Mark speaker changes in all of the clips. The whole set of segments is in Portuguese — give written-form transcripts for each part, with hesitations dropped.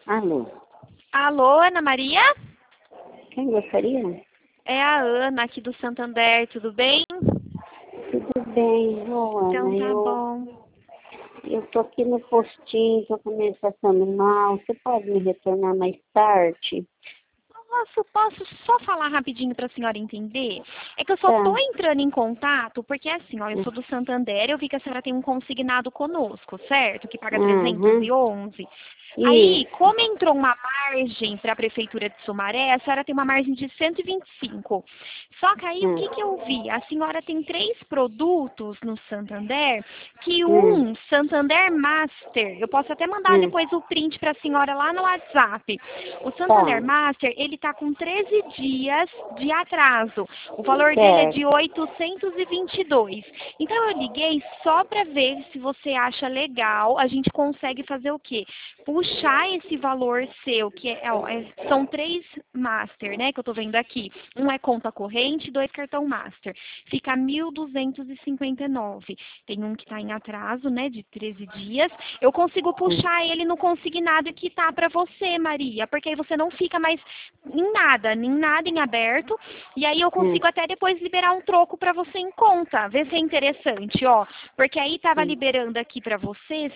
Speaker 1: Alô,
Speaker 2: Alô, Ana Maria?
Speaker 1: quem gostaria?
Speaker 2: É a Ana aqui do Santander, tudo bem?
Speaker 1: Tudo bem, ô
Speaker 2: Então
Speaker 1: Ana,
Speaker 2: tá
Speaker 1: eu,
Speaker 2: bom.
Speaker 1: eu tô aqui no postinho, tô com a minha passando mal, você pode me retornar mais tarde?
Speaker 2: Posso só falar rapidinho para a senhora entender? É que eu só
Speaker 1: Tá.
Speaker 2: tô entrando em contato porque assim, ó, eu sou do Santander, eu vi que a senhora tem um consignado conosco, certo? Que paga
Speaker 1: Uhum.
Speaker 2: 311. Aí,
Speaker 1: Isso.
Speaker 2: como entrou uma margem para a Prefeitura de Sumaré, a senhora tem uma margem de 125. Só que aí, o
Speaker 1: Hum.
Speaker 2: que que eu vi? A senhora tem 3 produtos no Santander, que
Speaker 1: Hum.
Speaker 2: Santander Master, eu posso até mandar
Speaker 1: Hum.
Speaker 2: depois o print para a senhora lá no WhatsApp. O Santander
Speaker 1: Tá.
Speaker 2: Master, ele está com 13 dias de atraso. O valor dele é de
Speaker 1: Certo.
Speaker 2: 822. Então, eu liguei só para ver se você acha legal. A gente consegue fazer o quê? Puxar esse valor seu, que são 3 Master, né, que eu tô vendo aqui. Um é conta corrente, 2 cartão Master. Fica 1.259. Tem um que está em atraso, né, de 13 dias. Eu consigo
Speaker 1: Hum.
Speaker 2: puxar ele no consignado e quitar para você, Maria, porque aí você não fica mais em nada em aberto. E aí eu
Speaker 1: Hum.
Speaker 2: consigo até depois liberar um troco para você em conta. Vê se é interessante, ó. Porque aí tava
Speaker 1: Hum.
Speaker 2: liberando aqui para você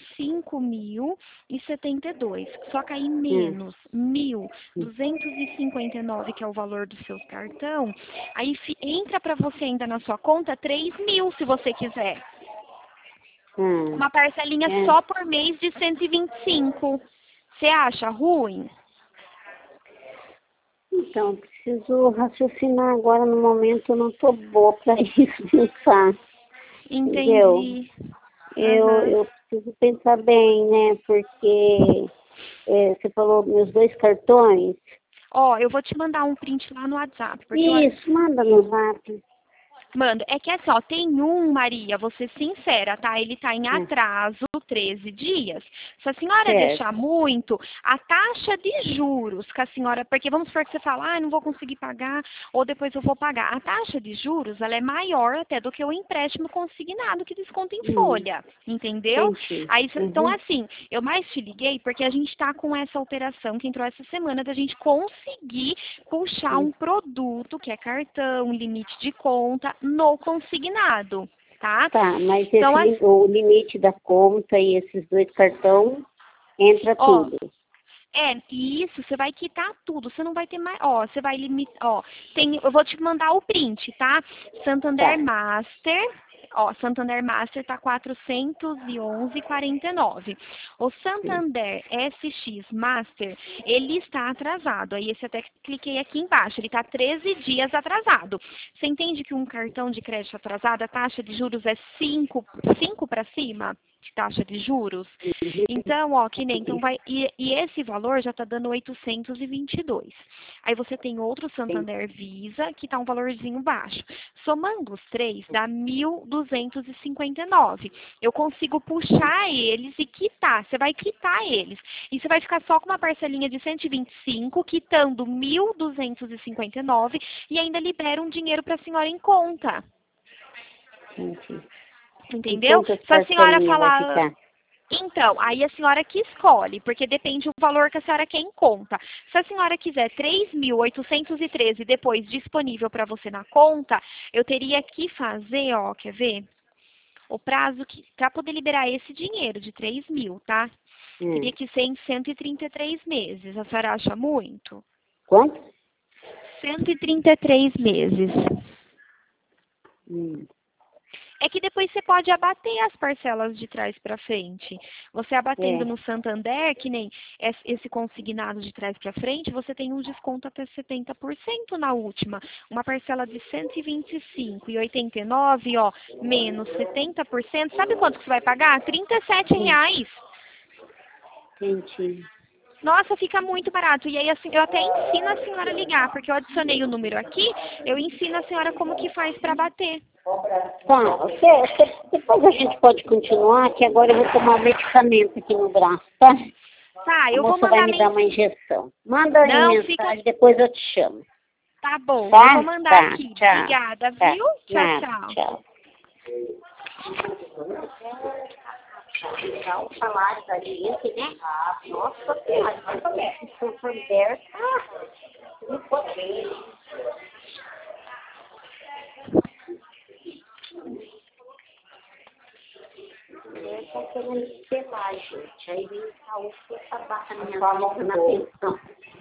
Speaker 2: 5.072. Só que aí
Speaker 1: Hum.
Speaker 2: menos 1.259, que é o valor dos seus cartão. Aí entra para você ainda na sua conta 3.000, se você quiser.
Speaker 1: Hum.
Speaker 2: Uma parcelinha
Speaker 1: É.
Speaker 2: só por mês de 125. Você acha ruim?
Speaker 1: Então, preciso raciocinar agora, no momento eu não tô boa para isso pensar, entendeu?
Speaker 2: Entendi.
Speaker 1: Eu,
Speaker 2: Aham.
Speaker 1: eu preciso pensar bem, né? Porque você falou meus 2 cartões.
Speaker 2: Ó, eu vou te mandar um print lá no WhatsApp, porque eu
Speaker 1: Isso, manda no zap.
Speaker 2: mando. É que assim, ó, tem Maria, vou ser sincera, tá? Ele tá em
Speaker 1: Hum.
Speaker 2: atraso 13 dias. Se a senhora deixar
Speaker 1: Certo.
Speaker 2: muito, a taxa de juros que a senhora, porque vamos supor que você fala, não vou conseguir pagar, ou depois eu vou pagar. A taxa de juros, ela é maior até do que o empréstimo consignado que desconta em
Speaker 1: Hum.
Speaker 2: folha, entendeu?
Speaker 1: Entendi.
Speaker 2: Aí, então,
Speaker 1: Uhum.
Speaker 2: assim, eu mais te liguei porque a gente tá com essa alteração que entrou essa semana da gente conseguir puxar
Speaker 1: Hum.
Speaker 2: um produto, que é cartão, limite de conta, no consignado, tá?
Speaker 1: Tá, mas
Speaker 2: Então,
Speaker 1: o limite da conta e esses 2 cartões entra
Speaker 2: ó,
Speaker 1: tudo.
Speaker 2: isso, você vai quitar tudo, você não vai ter mais, ó, você vai limitar, ó, eu vou te mandar o print, tá? Santander
Speaker 1: Tá.
Speaker 2: Master, ó, Santander Master tá 411,49. O
Speaker 1: Hum.
Speaker 2: Santander SX Master, ele está atrasado, aí esse até cliquei aqui embaixo, ele tá 13 dias atrasado. Você entende que um cartão de crédito atrasado, a taxa de juros é 5 para cima? De taxa de juros. Então, ó, que nem, então vai, e esse valor já está dando 822. Aí você tem outro
Speaker 1: Sim.
Speaker 2: Santander Visa, que está um valorzinho baixo. Somando os três, dá 1.259. Eu consigo puxar eles e quitar. Você vai quitar eles. E você vai ficar só com uma parcelinha de 125, quitando 1.259 e ainda libera um dinheiro para a senhora em conta.
Speaker 1: Entendi. E
Speaker 2: Entendeu?
Speaker 1: quantas
Speaker 2: Se a senhora
Speaker 1: parcelinhas vai
Speaker 2: falar,
Speaker 1: ficar?
Speaker 2: então, aí a senhora que escolhe, porque depende do valor que a senhora quer em conta. Se a senhora quiser 3.813 depois disponível para você na conta, eu teria que fazer, ó, quer ver? O prazo que para poder liberar esse dinheiro de 3.000, tá? Teria
Speaker 1: Hum.
Speaker 2: que ser em 133 meses. A senhora acha muito?
Speaker 1: Quanto?
Speaker 2: 133 meses.
Speaker 1: Hum.
Speaker 2: É que depois você pode abater as parcelas de trás para frente. Você abatendo
Speaker 1: É.
Speaker 2: no Santander, que nem esse consignado de trás para frente, você tem um desconto até 70% na última. Uma parcela de 125,89, ó, menos 70%. Sabe quanto que você vai pagar?
Speaker 1: Hum.
Speaker 2: R$ 37.
Speaker 1: Entendi.
Speaker 2: Nossa, fica muito barato. E aí, assim, eu até ensino a senhora a ligar, porque eu adicionei o número aqui, eu ensino a senhora como que faz para bater.
Speaker 1: Tá, depois a gente pode continuar, que agora eu vou tomar um medicamento aqui no braço, tá?
Speaker 2: Tá,
Speaker 1: A
Speaker 2: eu vou
Speaker 1: moça vai
Speaker 2: mandar
Speaker 1: me dar uma injeção. Manda aí
Speaker 2: Não, fica.
Speaker 1: mensagem, depois eu te chamo.
Speaker 2: Tá bom, eu vou
Speaker 1: Tá?
Speaker 2: mandar
Speaker 1: Tá,
Speaker 2: aqui.
Speaker 1: tchau.
Speaker 2: Obrigada,
Speaker 1: Tá,
Speaker 2: viu? Tchau,
Speaker 1: nada,
Speaker 2: tchau.
Speaker 1: tchau. Já o salário da gente, né? Nossa Senhora, se for aberta, não pode. Tá querendo ser lá, gente. Aí vem a UFA abaixo na minha mão na pensão.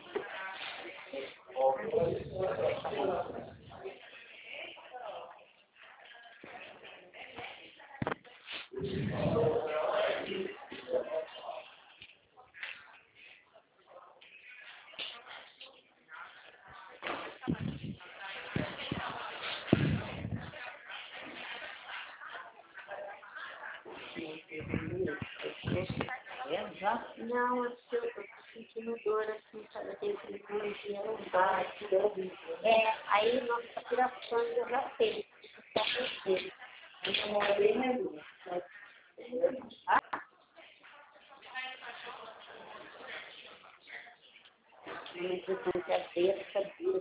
Speaker 1: Não, eu tô sentindo dor assim, sabe? Eu tenho que ir no lombar, aí nossa respiração eu já sei. Tá acontecendo. Eu morei na rua. Uma impressão que a cabeça dura